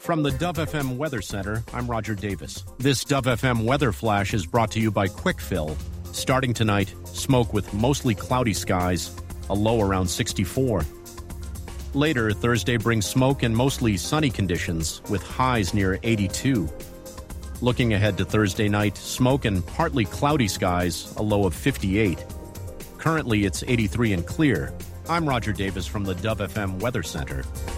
From the Dove FM Weather Center, I'm Roger Davis. This Dove FM weather flash is brought to you by Quick Fill. Starting tonight, smoke with mostly cloudy skies, a low around 64. Later, Thursday brings smoke and mostly sunny conditions with highs near 82. Looking ahead to Thursday night, smoke and partly cloudy skies, a low of 58. Currently, it's 83 and clear. I'm Roger Davis from the Dove FM Weather Center.